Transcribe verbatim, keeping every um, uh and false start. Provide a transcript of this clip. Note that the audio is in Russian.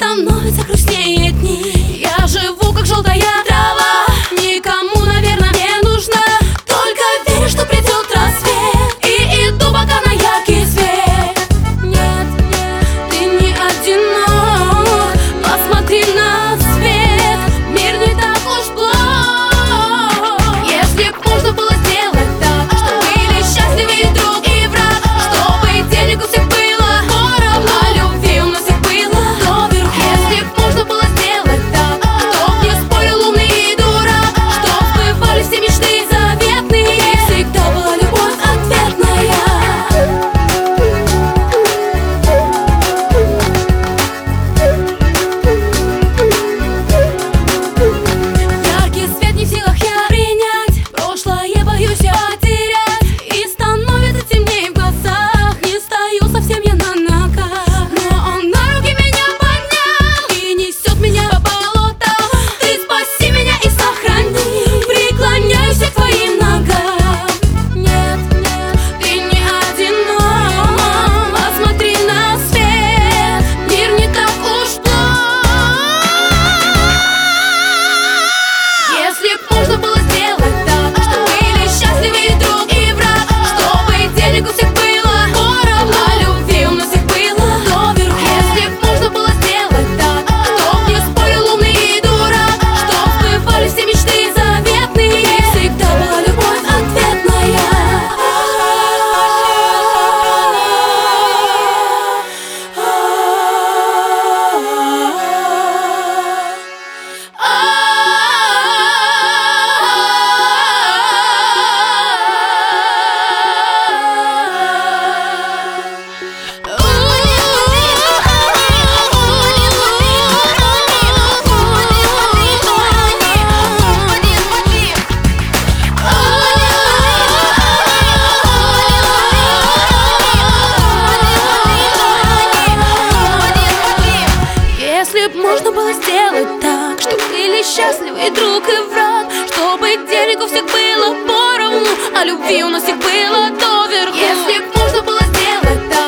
становятся грустнее дни. Я живу как желтая трава, никому, наверное, не нужна. Только верю, что придет рассвет, и иду пока на яркий свет. Нет, нет, ты не одинок, посмотри на свет, мир не так уж плох. Если б можно было сделать так, чтобы были счастливы и друг, и враг, чтобы денег у всех было поровну, а любви у нас всех было доверху. Если б можно было сделать так, чтоб не спорил умный и дурак, чтоб сбывались все мечты заветные, и всегда была любовь ответная. Яркий свет не в силах я принять, прошлое боюсь я потерять, и становится темнее в глазах, не стою совсем я на ногах. Но он на руки меня поднял и несет меня по болотам. Ты спаси меня и сохрани, преклоняюсь я к твоим ногам. Нет, нет, ты не одинок, посмотри на свет, мир не так уж плох. Если б можно было сделать так, чтобы были счастливы и друг, и враг, чтобы денег у всех было поровну, а любви у нас всех было доверху. Если б можно было сделать так, чтоб не спорил умный и дурак, чтоб сбывались все мечты заветные, и всегда была любовь ответная. Если б можно было сделать так, чтобы были счастливы и друг, и враг, чтобы денег у всех было поровну, а любви у нас всех было доверху. Если б можно было сделать так,